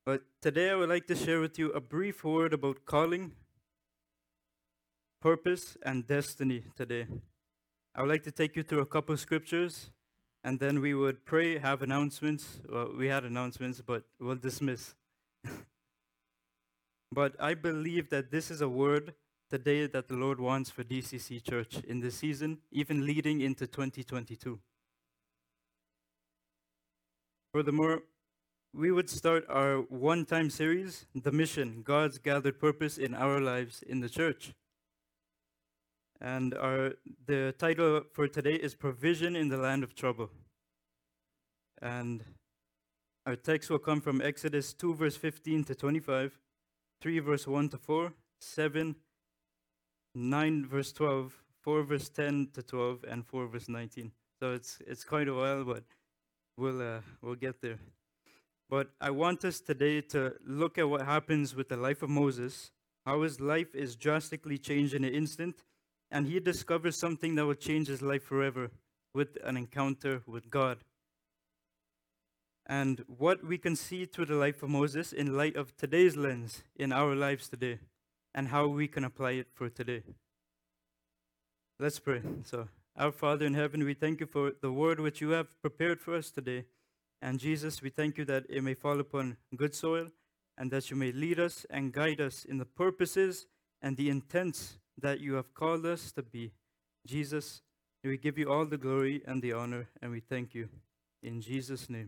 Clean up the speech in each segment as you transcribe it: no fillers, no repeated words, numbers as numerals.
But today I would like to share with you a brief word about calling, purpose, and destiny today. I would like to take you through a couple scriptures, and then we would pray, have announcements. Well, we had announcements, but we'll dismiss. But I believe that this is a word today that the Lord wants for DCC Church in this season, even leading into 2022. Furthermore, we would start our one-time series, The Mission, God's Gathered Purpose in Our Lives in the Church. And the title for today is Provision in the Land of Trouble. And our text will come from Exodus 2, verse 15 to 25, 3, verse 1 to 4, 7, 9, verse 12, 4, verse 10 to 12, and 4, verse 19. So it's quite a while, but we'll get there. But I want us today to look at what happens with the life of Moses, how his life is drastically changed in an instant, and he discovers something that will change his life forever with an encounter with God. And what we can see through the life of Moses in light of today's lens in our lives today, and how we can apply it for today. Let's pray. So, our Father in heaven, we thank you for the word which you have prepared for us today. And Jesus, we thank you that it may fall upon good soil, and that you may lead us and guide us in the purposes and the intents that you have called us to be. Jesus, we give you all the glory and the honor, and we thank you. In Jesus' name.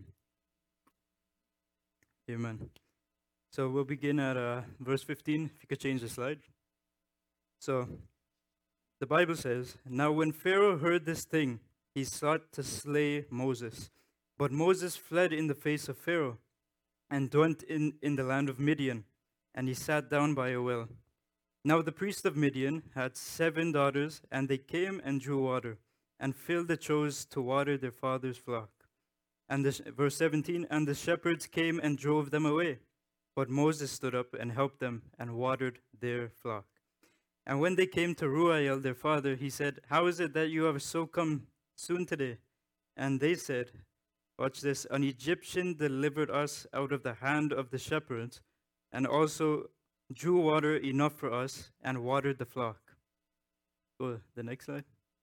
Amen. So we'll begin at verse 15, if you could change the slide. So, the Bible says, "Now when Pharaoh heard this thing, he sought to slay Moses. But Moses fled in the face of Pharaoh, and dwelt in the land of Midian, and he sat down by a well. Now the priest of Midian had 7 daughters, and they came and drew water, and filled the troughs to water their father's flock. And verse 17, and the shepherds came and drove them away. But Moses stood up and helped them, and watered their flock. And when they came to Ruel, their father, he said, How is it that you have so come soon today? And they said, watch this, an Egyptian delivered us out of the hand of the shepherds, and also drew water enough for us, and watered the flock. Go the next slide.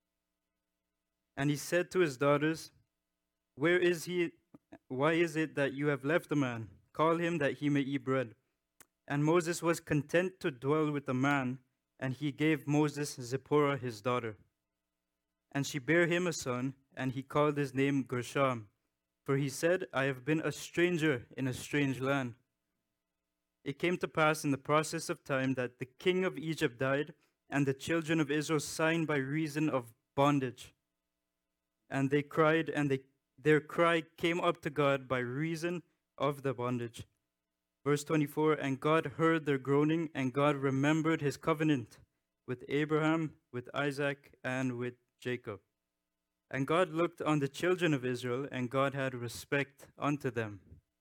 And he said to his daughters, Where is he? Why is it that you have left the man? Call him that he may eat bread. And Moses was content to dwell with the man, and he gave Moses Zipporah his daughter. And she bare him a son, and he called his name Gershom. For he said, I have been a stranger in a strange land. It came to pass in the process of time that the king of Egypt died, and the children of Israel signed by reason of bondage. And they cried, and their cry came up to God by reason of the bondage. Verse 24, and God heard their groaning, and God remembered his covenant with Abraham, with Isaac, and with Jacob. And God looked on the children of Israel, and God had respect unto them.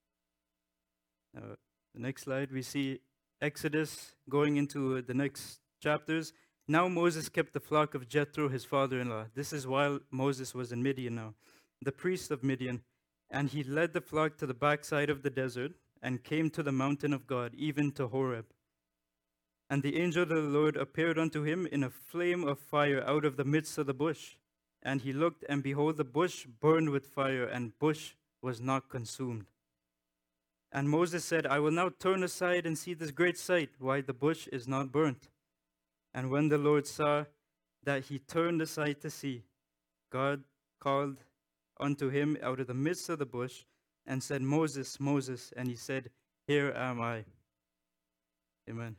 Now, the next slide, we see Exodus going into the next chapters. Now Moses kept the flock of Jethro, his father-in-law. This is while Moses was in Midian now, the priest of Midian. And he led the flock to the backside of the desert, and came to the mountain of God, even to Horeb. And the angel of the Lord appeared unto him in a flame of fire out of the midst of the bush. And he looked, and behold, the bush burned with fire, and bush was not consumed. And Moses said, I will now turn aside and see this great sight, why the bush is not burnt. And when the Lord saw that he turned aside to see, God called unto him out of the midst of the bush, and said, Moses, Moses. And he said, Here am I. Amen.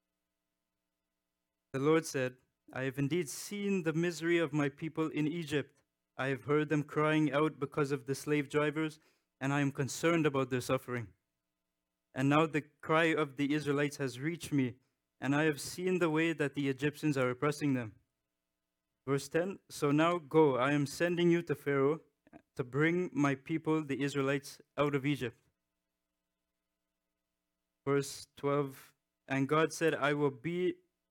The Lord said, I have indeed seen the misery of my people in Egypt. I have heard them crying out because of the slave drivers, and I am concerned about their suffering. And now the cry of the Israelites has reached me, and I have seen the way that the Egyptians are oppressing them. Verse 10, so now go, I am sending you to Pharaoh to bring my people, the Israelites, out of Egypt. Verse 12, and God said, I will be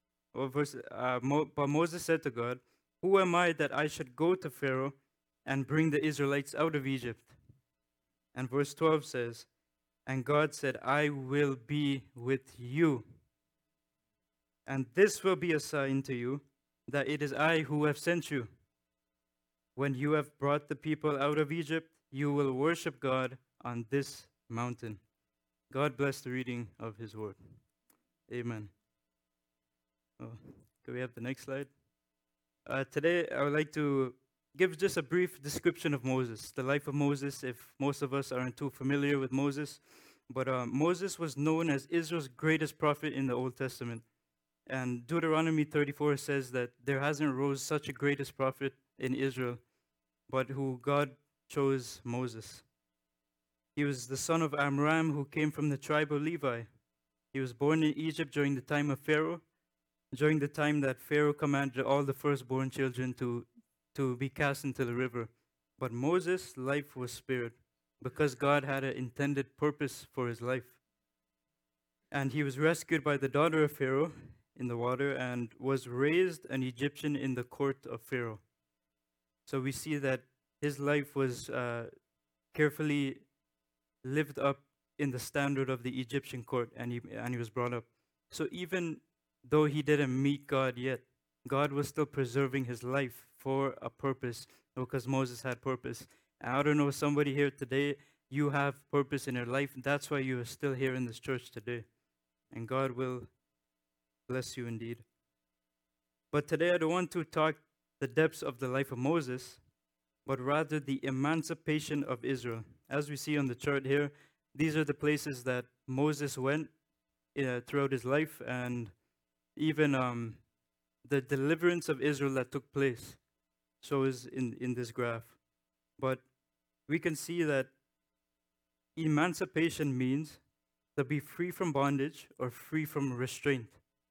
but Moses said to God, who am I that I should go to Pharaoh and bring the Israelites out of Egypt? And verse 12 says, And God said, I will be with you. And this will be a sign to you that it is I who have sent you. When you have brought the people out of Egypt, you will worship God on this mountain. God bless the reading of his word. Amen. Oh, can we have the next slide? Today, I would like to give just a brief description of Moses, the life of Moses, if most of us aren't too familiar with Moses. But Moses was known as Israel's greatest prophet in the Old Testament. And Deuteronomy 34 says that there hasn't rose such a greatest prophet in Israel, but who God chose Moses. He was the son of Amram, who came from the tribe of Levi. He was born in Egypt during the time of Pharaoh, during the time that Pharaoh commanded all the firstborn children to be cast into the river. But Moses' life was spared because God had an intended purpose for his life. And he was rescued by the daughter of Pharaoh in the water and was raised an Egyptian in the court of Pharaoh. So we see that his life was carefully lived up in the standard of the Egyptian court, and he was brought up. So even though he didn't meet God yet, God was still preserving his life for a purpose, because Moses had purpose. And I don't know, somebody here today, you have purpose in your life. That's why you are still here in this church today. And God will bless you indeed. But today I don't want to talk the depths of the life of Moses, but rather the emancipation of Israel. As we see on the chart here, these are the places that Moses went throughout his life, and even the deliverance of Israel that took place shows in this graph. But we can see that emancipation means to be free from bondage or free from restraint.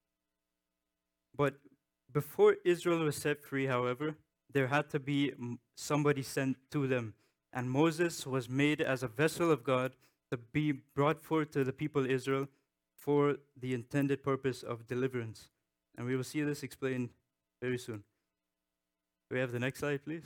But before Israel was set free, however, there had to be somebody sent to them. And Moses was made as a vessel of God to be brought forth to the people of Israel for the intended purpose of deliverance. And we will see this explained very soon. Can we have the next slide, please?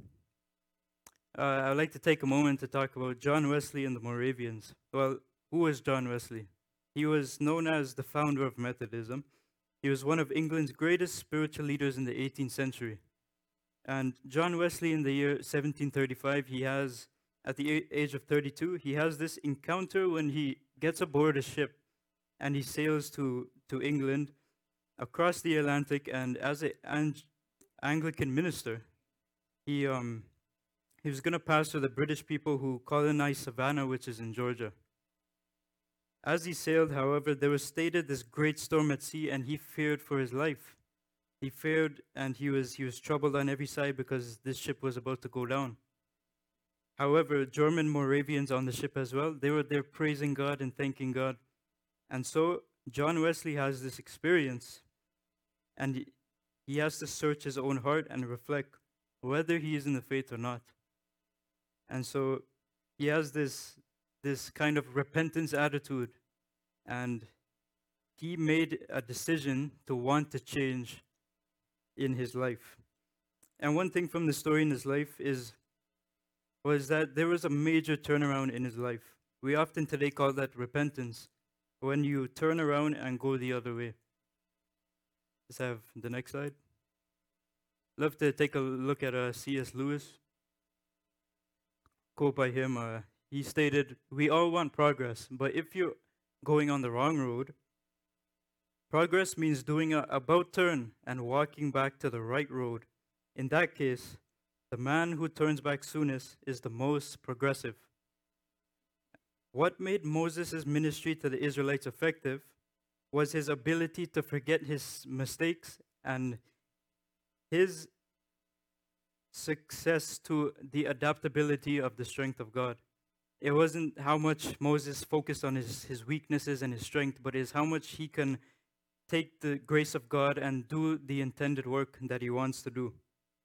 I would like to take a moment to talk about John Wesley and the Moravians. Well, who was John Wesley? He was known as the founder of Methodism. He was one of England's greatest spiritual leaders in the 18th century. And John Wesley, in the year 1735, at the age of 32, he has this encounter when he gets aboard a ship and he sails to England across the Atlantic. And as an Anglican minister, he was going to pastor the British people who colonized Savannah, which is in Georgia. As he sailed, however, there was stated this great storm at sea, and he feared for his life. He feared, and he was troubled on every side because this ship was about to go down. However, German Moravians on the ship as well, they were there praising God and thanking God. And so John Wesley has this experience, and he has to search his own heart and reflect whether he is in the faith or not. And so he has this kind of repentance attitude, and he made a decision to want to change in his life. And one thing from the story in his life was that there was a major turnaround in his life. We often today call that repentance, when you turn around and go the other way. Let's have the next slide. Love to take a look at C.S. Lewis. Quote by him, he stated, "We all want progress, but if you're going on the wrong road, progress means doing an about turn and walking back to the right road. In that case, the man who turns back soonest is the most progressive." What made Moses' ministry to the Israelites effective was his ability to forget his mistakes and his success to the adaptability of the strength of God. It wasn't how much Moses focused on his weaknesses and his strength, but is how much he can take the grace of God and do the intended work that he wants to do.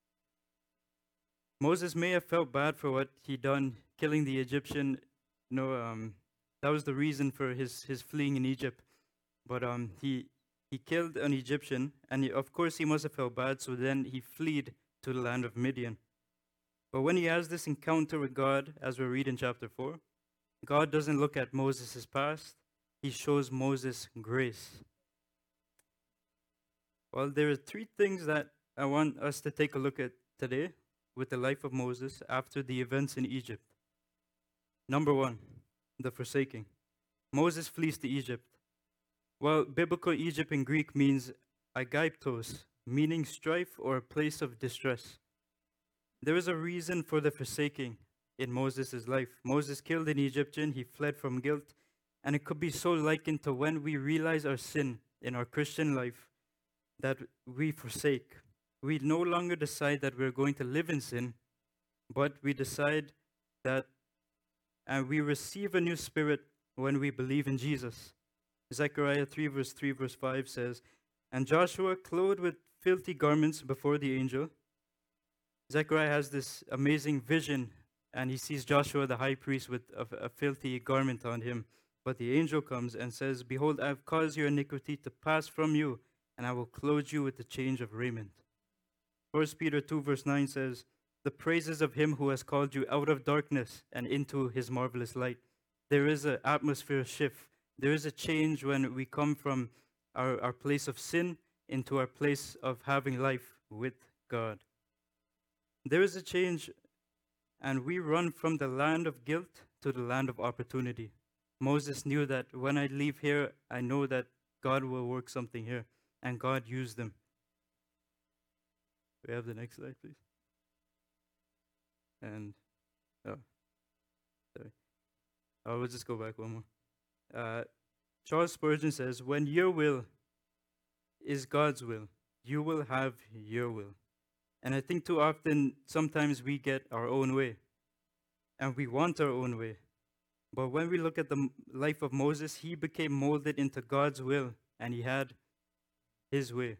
Moses may have felt bad for what he done, killing the Egyptian. That was the reason for his fleeing in Egypt. But he killed an Egyptian, and of course he must have felt bad, so then he fled to the land of Midian. But when he has this encounter with God, as we read in chapter 4, God doesn't look at Moses' past, he shows Moses grace. Well, there are three things that I want us to take a look at today with the life of Moses after the events in Egypt. Number one, the forsaking. Moses flees to Egypt. Well, biblical Egypt in Greek means agaiptos, meaning strife or a place of distress. There is a reason for the forsaking in Moses' life. Moses killed an Egyptian, he fled from guilt, and it could be so likened to when we realize our sin in our Christian life that we forsake. We no longer decide that we're going to live in sin, but we decide that and we receive a new spirit when we believe in Jesus. Zechariah 3 verse 5 says, "And Joshua, clothed with filthy garments before the angel." Zechariah has this amazing vision, and he sees Joshua the high priest with a filthy garment on him. But the angel comes and says, "Behold, I have caused your iniquity to pass from you, and I will clothe you with the change of raiment." 1 Peter 2 verse 9 says, "The praises of him who has called you out of darkness and into his marvelous light." There is an atmosphere shift. There is a change when we come from our place of sin into our place of having life with God. There is a change, and we run from the land of guilt to the land of opportunity. Moses knew that when I leave here, I know that God will work something here, and God used them. We have the next slide, please. And, sorry. We'll just go back one more. Charles Spurgeon says, "When your will is God's will, you will have your will." And I think too often, sometimes we get our own way, and we want our own way. But when we look at the life of Moses, he became molded into God's will, and he had his way.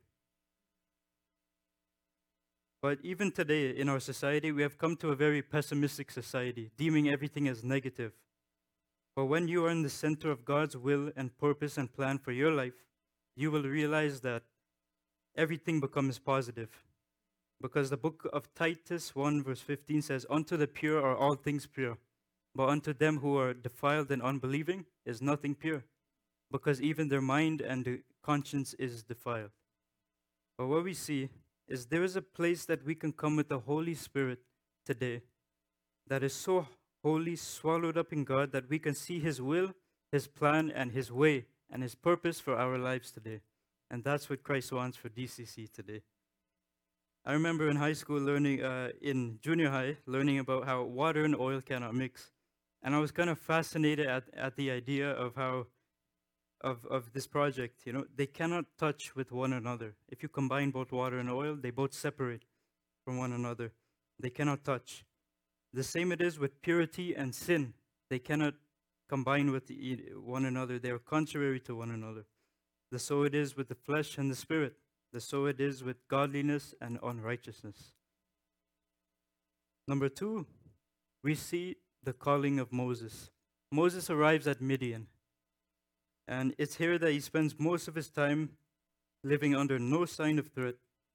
But even today in our society, we have come to a very pessimistic society, deeming everything as negative. But when you are in the center of God's will and purpose and plan for your life, you will realize that everything becomes positive. Because the book of Titus 1 verse 15 says, "Unto the pure are all things pure, but unto them who are defiled and unbelieving is nothing pure, because even their mind and the conscience is defiled." But what we see is there is a place that we can come with the Holy Spirit today that is so holy, swallowed up in God, that we can see his will, his plan, and his way, and his purpose for our lives today. And that's what Christ wants for DCC today. I remember in high school learning, in junior high, learning about how water and oil cannot mix. And I was kind of fascinated at the idea of how, of this project, they cannot touch with one another. If you combine both water and oil, they both separate from one another. They cannot touch. The same it is with purity and sin. They cannot combine with one another. They are contrary to one another. So it is with the flesh and the spirit. So it is with godliness and unrighteousness. Number 2, we see the calling of Moses. Moses arrives at Midian. And it's here that he spends most of his time living under no sign of threat.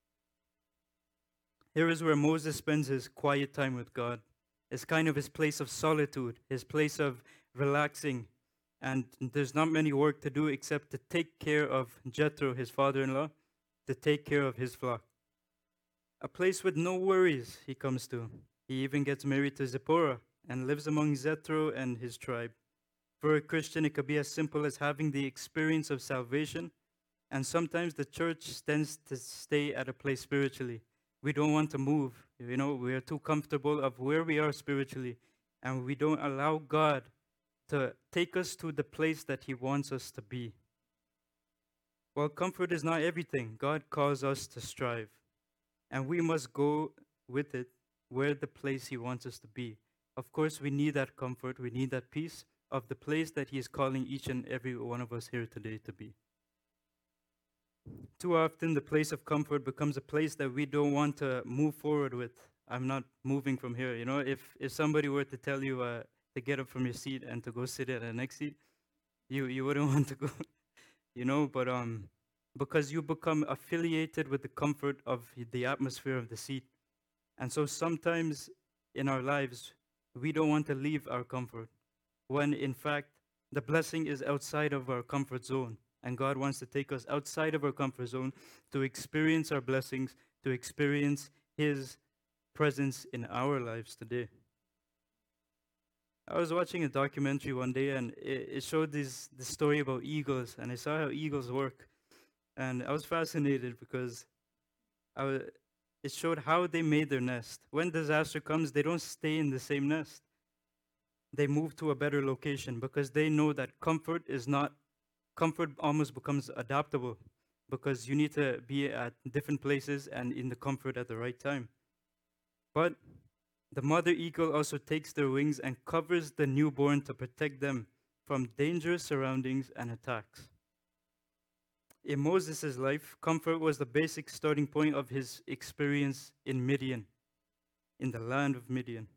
Here is where Moses spends his quiet time with God. It's kind of his place of solitude, his place of relaxing. And there's not many work to do except to take care of Jethro, his father-in-law, to take care of his flock. A place with no worries he comes to. He even gets married to Zipporah and lives among Jethro and his tribe. For a Christian, it could be as simple as having the experience of salvation. And sometimes the church tends to stay at a place spiritually. We don't want to move. We are too comfortable of where we are spiritually. And we don't allow God to take us to the place that he wants us to be. Well, comfort is not everything. God calls us to strive. And we must go with it where the place he wants us to be. Of course, we need that comfort. We need that peace of the place that he is calling each and every one of us here today to be. Too often, the place of comfort becomes a place that we don't want to move forward with. I'm not moving from here. If somebody were to tell you to get up from your seat and to go sit at the next seat, you wouldn't want to go. But because you become affiliated with the comfort of the atmosphere of the seat. And so sometimes in our lives, we don't want to leave our comfort. when in fact the blessing is outside of our comfort zone. And God wants to take us outside of our comfort zone to experience our blessings, to experience His presence in our lives today. I was watching a documentary one day, and it showed this story about eagles, and I saw how eagles work. And I was fascinated because it showed how they made their nest. When disaster comes, they don't stay in the same nest. They move to a better location because they know that comfort almost becomes adaptable because you need to be at different places and in the comfort at the right time. But the mother eagle also takes their wings and covers the newborn to protect them from dangerous surroundings and attacks. In Moses' life, comfort was the basic starting point of his experience in Midian, in the land of Midian.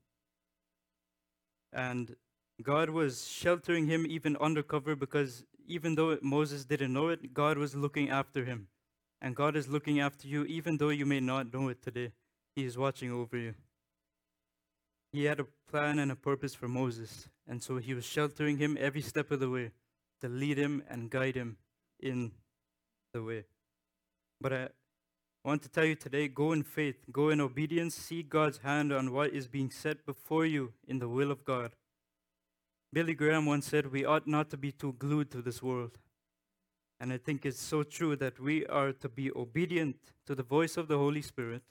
And God was sheltering him even undercover because even though Moses didn't know it, God was looking after him. And God is looking after you even though you may not know it today. He is watching over you. He had a plan and a purpose for Moses. And so he was sheltering him every step of the way to lead him and guide him in the way. But I want to tell you today, go in faith, go in obedience, see God's hand on what is being set before you in the will of God. Billy Graham once said, we ought not to be too glued to this world. And I think it's so true that we are to be obedient to the voice of the Holy Spirit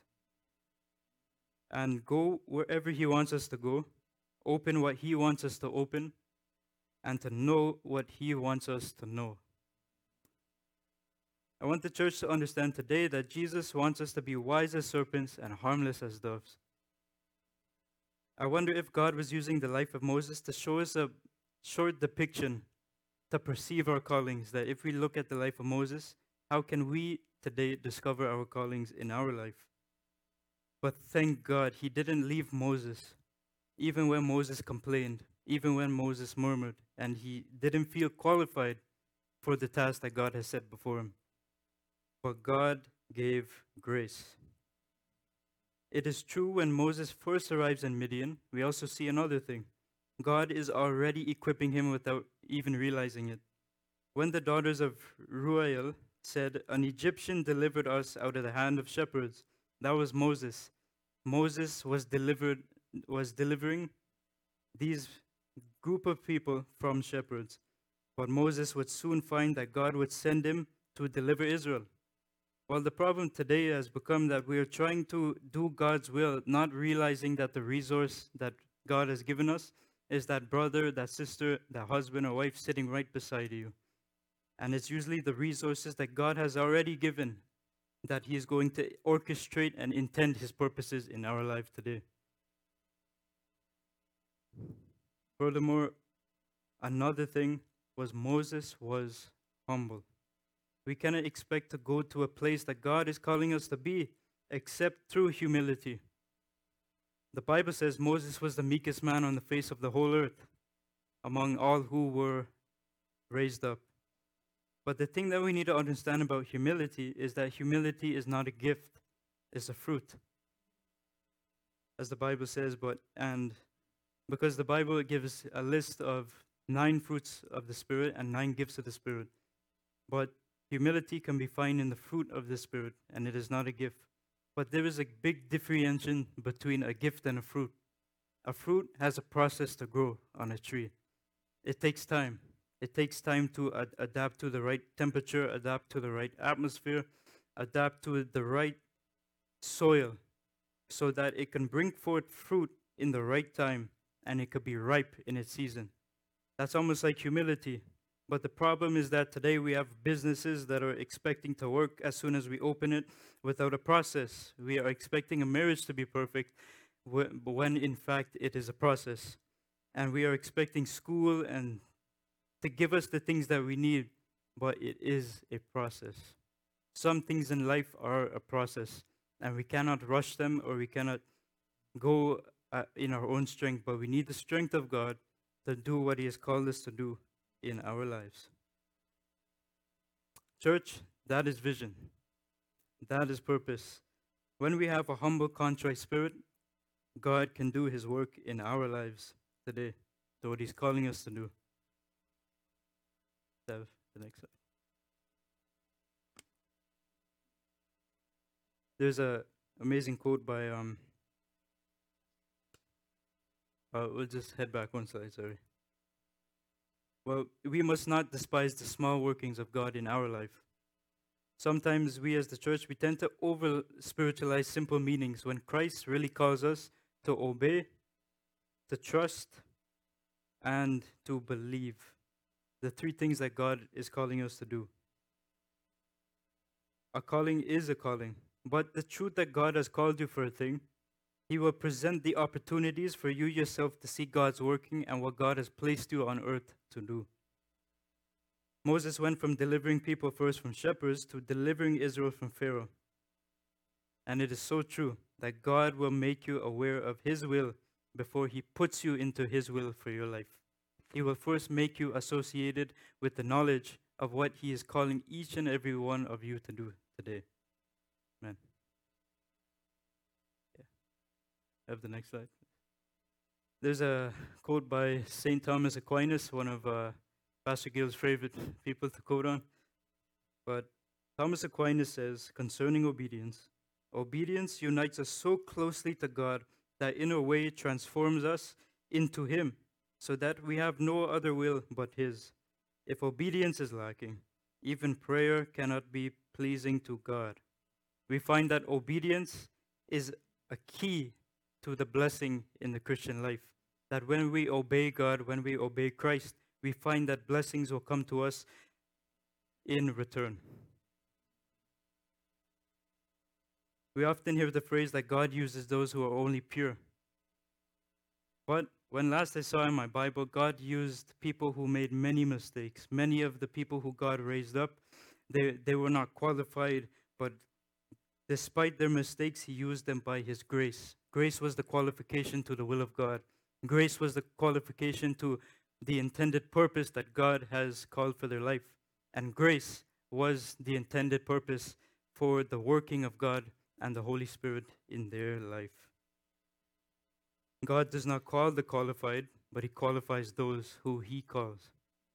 and go wherever He wants us to go, open what He wants us to open, and to know what He wants us to know. I want the church to understand today that Jesus wants us to be wise as serpents and harmless as doves. I wonder if God was using the life of Moses to show us a short depiction to perceive our callings, that if we look at the life of Moses, how can we today discover our callings in our life? But thank God he didn't leave Moses, even when Moses complained, even when Moses murmured, and he didn't feel qualified for the task that God has set before him. But God gave grace. It is true when Moses first arrives in Midian, we also see another thing. God is already equipping him without even realizing it. When the daughters of Ruel said, an Egyptian delivered us out of the hand of shepherds, that was Moses. Moses was delivering these group of people from shepherds. But Moses would soon find that God would send him to deliver Israel. Well, the problem today has become that we are trying to do God's will, not realizing that the resource that God has given us is that brother, that sister, that husband or wife sitting right beside you. And it's usually the resources that God has already given that He is going to orchestrate and intend His purposes in our life today. Furthermore, another thing was Moses was humble. We cannot expect to go to a place that God is calling us to be except through humility. The Bible says Moses was the meekest man on the face of the whole earth among all who were raised up. But the thing that we need to understand about humility is that humility is not a gift, it's a fruit. As the Bible says, because the Bible gives a list of 9 fruits of the Spirit and 9 gifts of the Spirit. But humility can be found in the fruit of the Spirit, and it is not a gift. But there is a big differentiation between a gift and a fruit. A fruit has a process to grow on a tree. It takes time. It takes time to adapt to the right temperature, adapt to the right atmosphere, adapt to the right soil, so that it can bring forth fruit in the right time, and it could be ripe in its season. That's almost like humility. But the problem is that today we have businesses that are expecting to work as soon as we open it without a process. We are expecting a marriage to be perfect when in fact it is a process. And we are expecting school and to give us the things that we need, but it is a process. Some things in life are a process, and we cannot rush them or we cannot go in our own strength, but we need the strength of God to do what He has called us to do in our lives. Church, that is vision. That is purpose. When we have a humble, contrite spirit, God can do His work in our lives today. to what He's calling us to do. Have the next slide. There's a amazing quote by we'll just head back one slide, sorry. Well, we must not despise the small workings of God in our life. Sometimes we as the church, we tend to over spiritualize simple meanings when Christ really calls us to obey, to trust, and to believe. The three things that God is calling us to do. A calling is a calling, but the truth that God has called you for a thing, He will present the opportunities for you yourself to see God's working and what God has placed you on earth to do. Moses went from delivering people first from shepherds to delivering Israel from Pharaoh. And it is so true that God will make you aware of His will before He puts you into His will for your life. He will first make you associated with the knowledge of what He is calling each and every one of you to do today. Amen. Yeah. Have the next slide. There's a quote by St. Thomas Aquinas, one of Pastor Gil's favorite people to quote on. But Thomas Aquinas says, concerning obedience, obedience unites us so closely to God that in a way it transforms us into Him, so that we have no other will but His. If obedience is lacking, even prayer cannot be pleasing to God. We find that obedience is a key to the blessing in the Christian life. That when we obey God, when we obey Christ, we find that blessings will come to us in return. We often hear the phrase that God uses those who are only pure. But when last I saw in my Bible, God used people who made many mistakes. Many of the people who God raised up, they were not qualified, but despite their mistakes, He used them by His grace. Grace was the qualification to the will of God. Grace was the qualification to the intended purpose that God has called for their life. And grace was the intended purpose for the working of God and the Holy Spirit in their life. God does not call the qualified, but He qualifies those who He calls.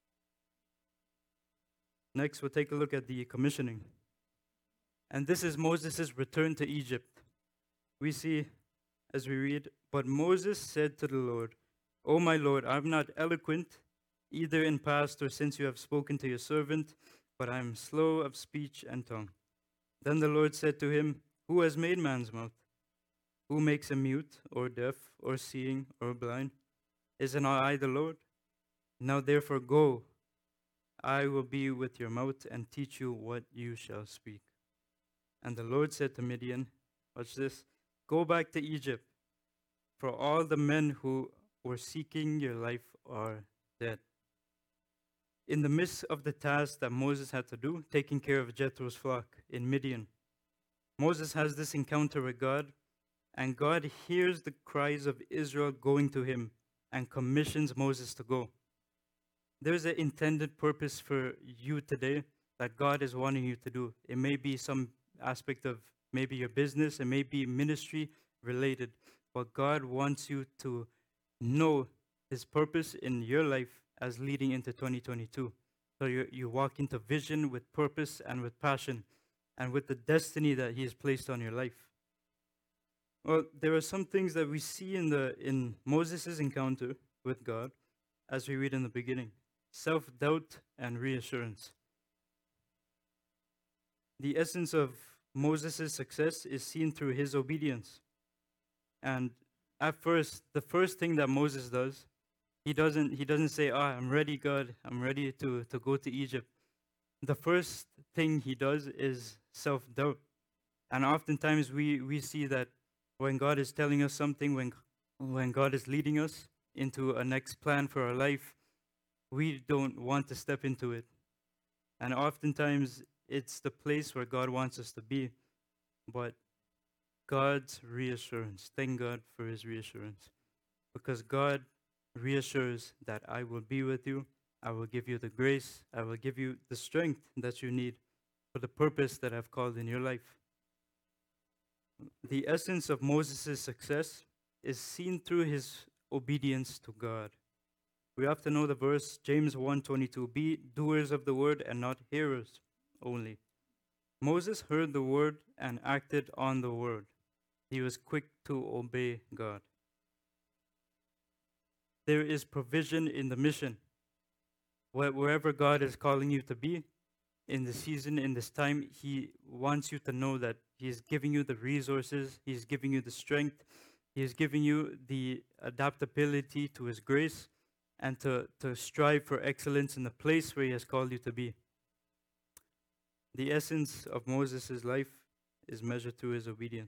Next, we'll take a look at the commissioning. And this is Moses' return to Egypt. We see, as we read, but Moses said to the Lord, O my Lord, I am not eloquent, either in past or since you have spoken to your servant, but I am slow of speech and tongue. Then the Lord said to him, Who has made man's mouth? Who makes him mute, or deaf, or seeing, or blind? Is it not I, the Lord? Now therefore go, I will be with your mouth and teach you what you shall speak. And the Lord said to Midian, watch this, Go back to Egypt, for all the men who were seeking your life are dead. In the midst of the task that Moses had to do, taking care of Jethro's flock in Midian, Moses has this encounter with God, and God hears the cries of Israel going to Him and commissions Moses to go. There's an intended purpose for you today that God is wanting you to do. It may be some aspect of maybe your business, it may be ministry related, but God wants you to know His purpose in your life as leading into 2022. So you walk into vision with purpose and with passion and with the destiny that He has placed on your life. Well, there are some things that we see in Moses' encounter with God, as we read in the beginning. Self-doubt and reassurance. The essence of Moses' success is seen through his obedience. And at first, the first thing that Moses does, he doesn't say, I'm ready, God, I'm ready to go to Egypt. The first thing he does is self-doubt. And oftentimes we see that when God is telling us something, when God is leading us into a next plan for our life, we don't want to step into it. And oftentimes it's the place where God wants us to be. But God's reassurance, thank God for His reassurance. Because God reassures that I will be with you, I will give you the grace, I will give you the strength that you need for the purpose that I've called in your life. The essence of Moses' success is seen through his obedience to God. We have to know the verse, James 1:22, be doers of the word and not hearers only. Moses heard the word and acted on the word. He was quick to obey God. There is provision in the mission. Wherever God is calling you to be, in this season, in this time, He wants you to know that He is giving you the resources, He is giving you the strength, He is giving you the adaptability to His grace, and to strive for excellence in the place where He has called you to be. The essence of Moses' life is measured through his obedience.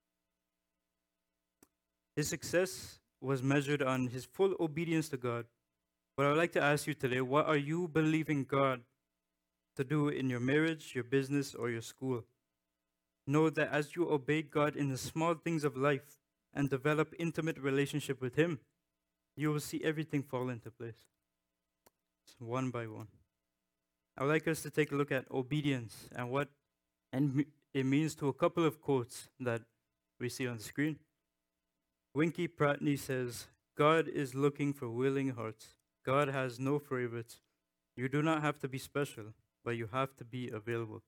His success was measured on his full obedience to God. But I would like to ask you today, what are you believing God to do in your marriage, your business, or your school? Know that as you obey God in the small things of life and develop intimate relationship with Him, you will see everything fall into place. It's one by one. I would like us to take a look at obedience and what it means to a couple of quotes that we see on the screen. Winky Pratney says, God is looking for willing hearts. God has no favorites. You do not have to be special, but you have to be available.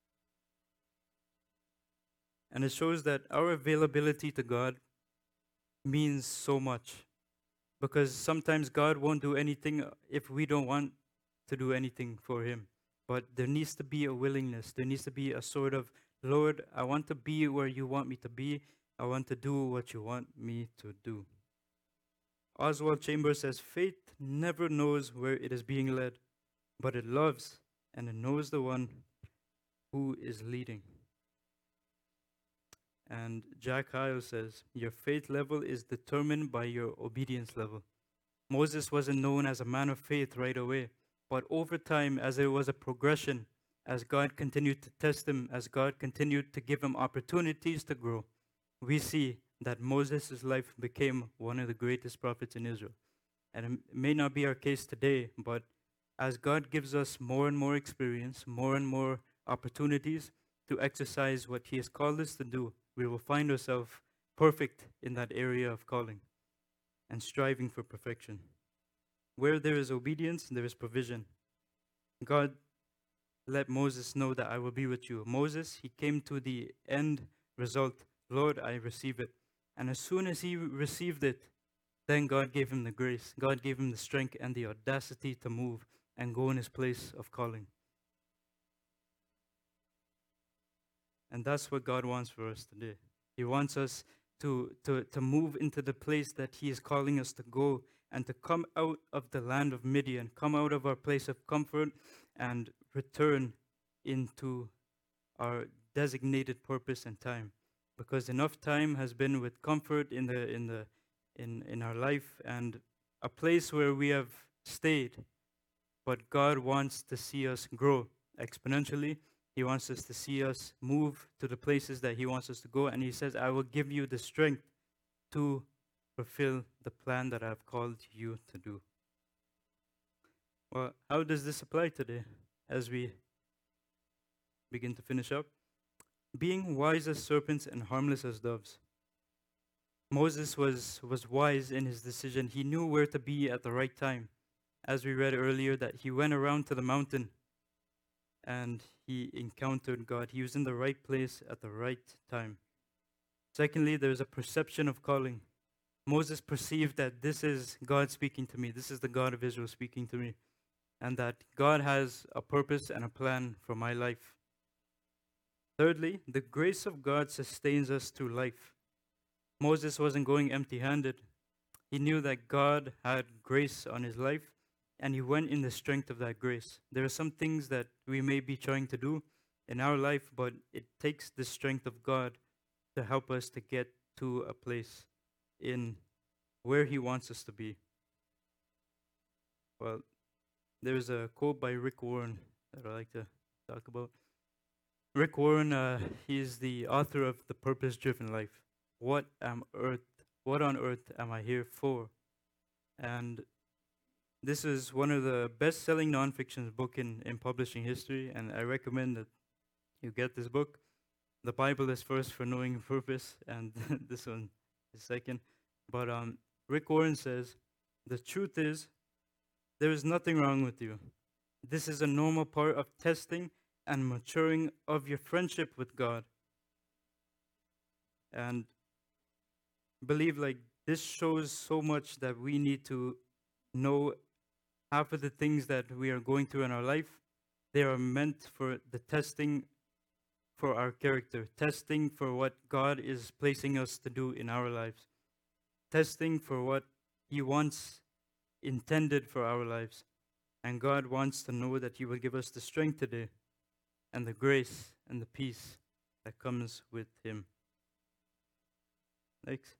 And it shows that our availability to God means so much. Because sometimes God won't do anything if we don't want to do anything for Him. But there needs to be a willingness. There needs to be a sort of, Lord, I want to be where you want me to be. I want to do what you want me to do. Oswald Chambers says, faith never knows where it is being led, but it loves and it knows the one who is leading. And Jack Hyles says, your faith level is determined by your obedience level. Moses wasn't known as a man of faith right away, but over time, as there was a progression, as God continued to test him, as God continued to give him opportunities to grow, we see that Moses' life became one of the greatest prophets in Israel. And it may not be our case today, but as God gives us more and more experience, more and more opportunities to exercise what He has called us to do, we will find ourselves perfect in that area of calling and striving for perfection. Where there is obedience, there is provision. God let Moses know that I will be with you. Moses, he came to the end result. Lord, I receive it. And as soon as he received it, then God gave him the grace. God gave him the strength and the audacity to move and go in his place of calling. And that's what God wants for us today. He wants us to move into the place that He is calling us to go and to come out of the land of Midian, come out of our place of comfort and return into our designated purpose and time. Because enough time has been with comfort in our life and a place where we have stayed. But God wants to see us grow exponentially. He wants us to see us move to the places that He wants us to go. And He says, I will give you the strength to fulfill the plan that I've called you to do. Well, how does this apply today as we begin to finish up? Being wise as serpents and harmless as doves. Moses was wise in his decision. He knew where to be at the right time. As we read earlier, that he went around to the mountain and he encountered God. He was in the right place at the right time. Secondly, there's a perception of calling. Moses perceived that this is God speaking to me. This is the God of Israel speaking to me. And that God has a purpose and a plan for my life. Thirdly, the grace of God sustains us through life. Moses wasn't going empty-handed. He knew that God had grace on his life, and he went in the strength of that grace. There are some things that we may be trying to do in our life, but it takes the strength of God to help us to get to a place in where He wants us to be. Well, there's a quote by Rick Warren that I like to talk about. Rick Warren, he is the author of The Purpose-Driven Life. What on earth am I here for? And this is one of the best-selling nonfiction book in publishing history, and I recommend that you get this book. The Bible is first for knowing purpose, and this one is second. But Rick Warren says, the truth is, there is nothing wrong with you. This is a normal part of testing and maturing of your friendship with God. And believe like this shows so much that we need to know half of the things that we are going through in our life. They are meant for the testing for our character, testing for what God is placing us to do in our lives, testing for what He wants intended for our lives. And God wants to know that He will give us the strength today and the grace and the peace that comes with Him. Next.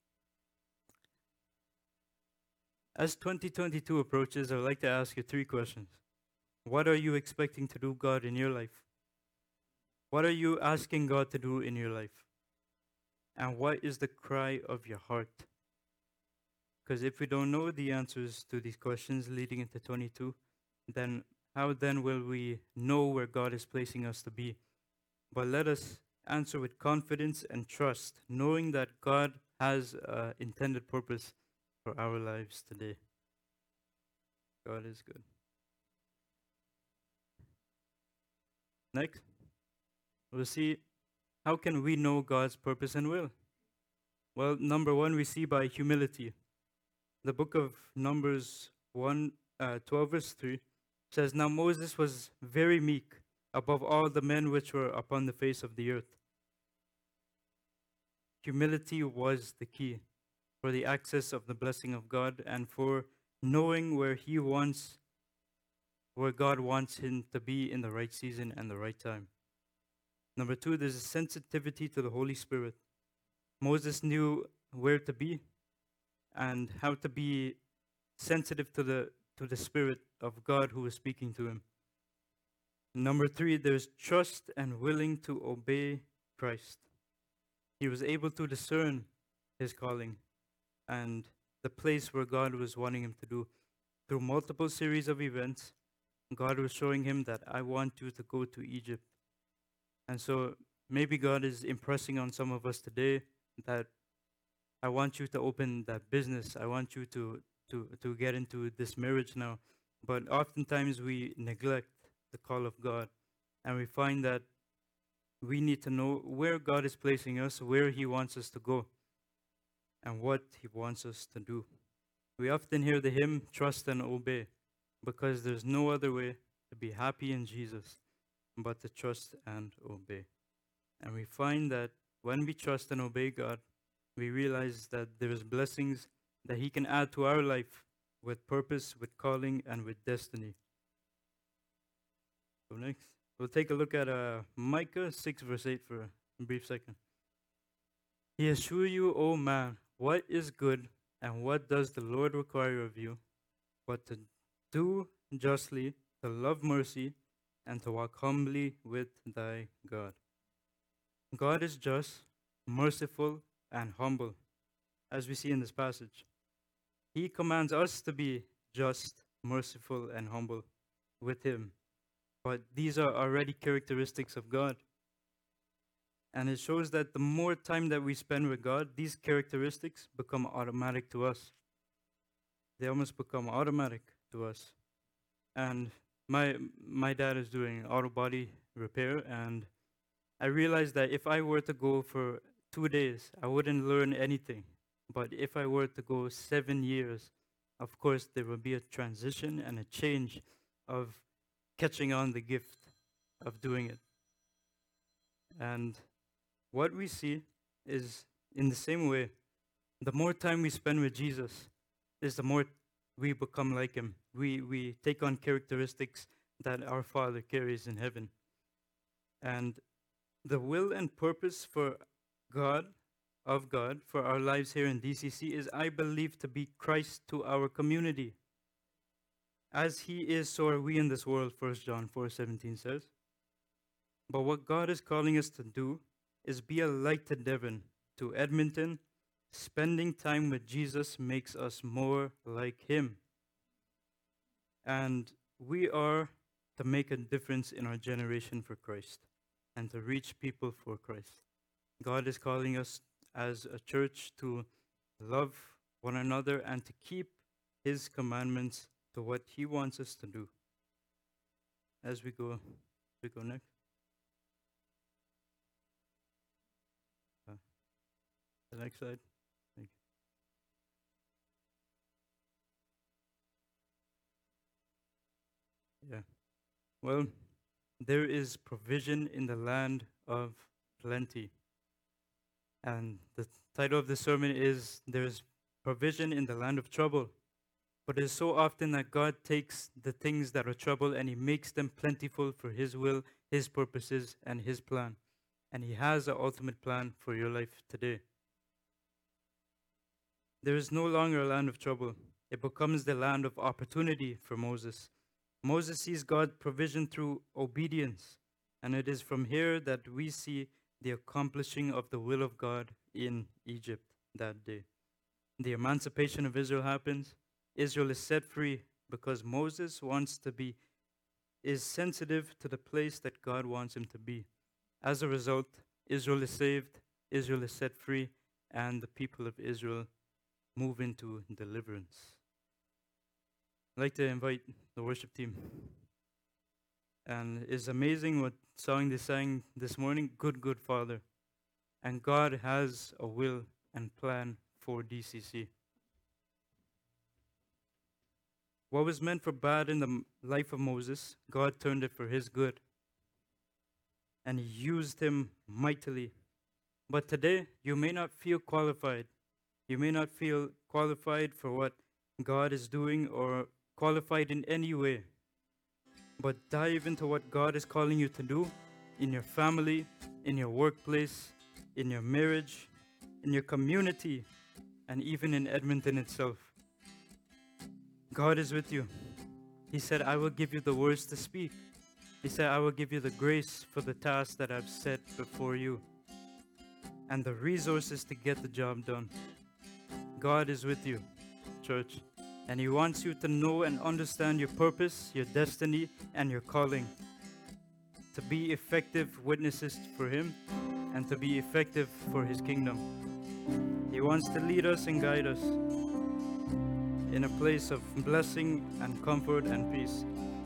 As 2022 approaches, I would like to ask you 3 questions. What are you expecting to do, God, in your life? What are you asking God to do in your life? And what is the cry of your heart? Because if we don't know the answers to these questions leading into 22, then how then will we know where God is placing us to be? But let us answer with confidence and trust, knowing that God has an intended purpose for our lives today. God is good. Next, we'll see how can we know God's purpose and will? Well, number 1, we see by humility. The book of Numbers 12 verse 3 says, Now Moses was very meek above all the men which were upon the face of the earth. Humility was the key for the access of the blessing of God and for knowing where God wants him to be in the right season and the right time. Number 2, there's a sensitivity to the Holy Spirit. Moses knew where to be and how to be sensitive to the Spirit of God who was speaking to him. Number 3, there's trust and willing to obey Christ. He was able to discern his calling and the place where God was wanting him to do. Through multiple series of events, God was showing him that I want you to go to Egypt. And so maybe God is impressing on some of us today that I want you to open that business. I want you to get into this marriage now. But oftentimes we neglect the call of God. And we find that we need to know where God is placing us, where He wants us to go, and what He wants us to do. We often hear the hymn, Trust and Obey, because there's no other way to be happy in Jesus but to trust and obey. And we find that when we trust and obey God, we realize that there's blessings that He can add to our life with purpose, with calling, and with destiny. So next, we'll take a look at Micah 6 verse 8 for a brief second. He assure you, O man, what is good, and what does the Lord require of you, but to do justly, to love mercy, and to walk humbly with thy God. God is just, merciful, and humble, as we see in this passage. He commands us to be just, merciful, and humble with Him. But these are already characteristics of God. And it shows that the more time that we spend with God, these characteristics become automatic to us. They almost become automatic to us. And my dad is doing auto body repair, and I realized that if I were to go for 2 days, I wouldn't learn anything. But if I were to go 7 years, of course, there will be a transition and a change of catching on the gift of doing it. And what we see is in the same way, the more time we spend with Jesus is the more we become like Him. We take on characteristics that our Father carries in heaven. And the will and purpose for God, for our lives here in DCC is, I believe, to be Christ to our community. As He is, so are we in this world, 1 John 4:17 says. But what God is calling us to do is be a light to Devon, to Edmonton. Spending time with Jesus makes us more like Him. And we are to make a difference in our generation for Christ and to reach people for Christ. God is calling us as a church to love one another and to keep His commandments to what He wants us to do. As we go next. The next slide. Thank you. Yeah. Well, there is provision in the land of plenty. And the title of the sermon is There's Provision in the Land of Trouble. But it is so often that God takes the things that are trouble and He makes them plentiful for His will, His purposes, and His plan. And He has an ultimate plan for your life today. There is no longer a land of trouble. It becomes the land of opportunity for Moses. Moses sees God's provision through obedience. And it is from here that we see the accomplishing of the will of God in Egypt that day. The emancipation of Israel happens. Israel is set free because Moses is sensitive to the place that God wants him to be. As a result, Israel is saved, Israel is set free, and the people of Israel move into deliverance. I'd like to invite the worship team. And it's amazing what song they sang this morning, Good, Good Father. And God has a will and plan for DCC. What was meant for bad in the life of Moses, God turned it for his good. And He used him mightily. But today, you may not feel qualified. You may not feel qualified for what God is doing or qualified in any way. But dive into what God is calling you to do in your family, in your workplace, in your marriage, in your community, and even in Edmonton itself. God is with you. He said, I will give you the words to speak. He said, I will give you the grace for the task that I've set before you and the resources to get the job done. God is with you, church, and He wants you to know and understand your purpose, your destiny, and your calling, to be effective witnesses for Him and to be effective for His kingdom. He wants to lead us and guide us in a place of blessing and comfort and peace.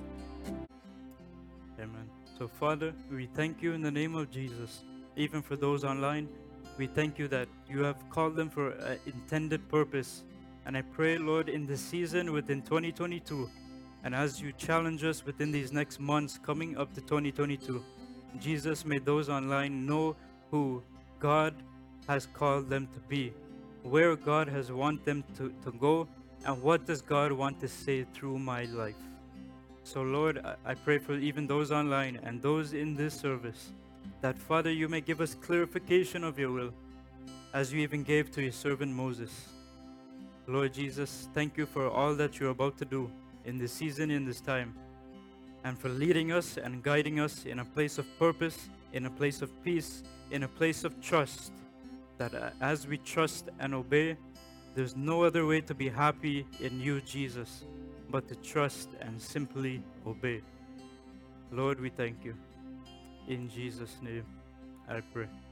Amen. So, Father, we thank you in the name of Jesus. Even for those online, we thank you that you have called them for an intended purpose. And I pray, Lord, in this season within 2022, and as you challenge us within these next months coming up to 2022, Jesus, may those online know who God has called them to be, where God has wanted them to go, and what does God want to say through my life. So Lord, I pray for even those online and those in this service, that Father, you may give us clarification of your will, as you even gave to your servant Moses. Lord Jesus, thank you for all that you're about to do in this season, in this time, and for leading us and guiding us in a place of purpose, in a place of peace, in a place of trust, that as we trust and obey, there's no other way to be happy in you, Jesus, but to trust and simply obey. Lord, we thank you. In Jesus' name, I pray.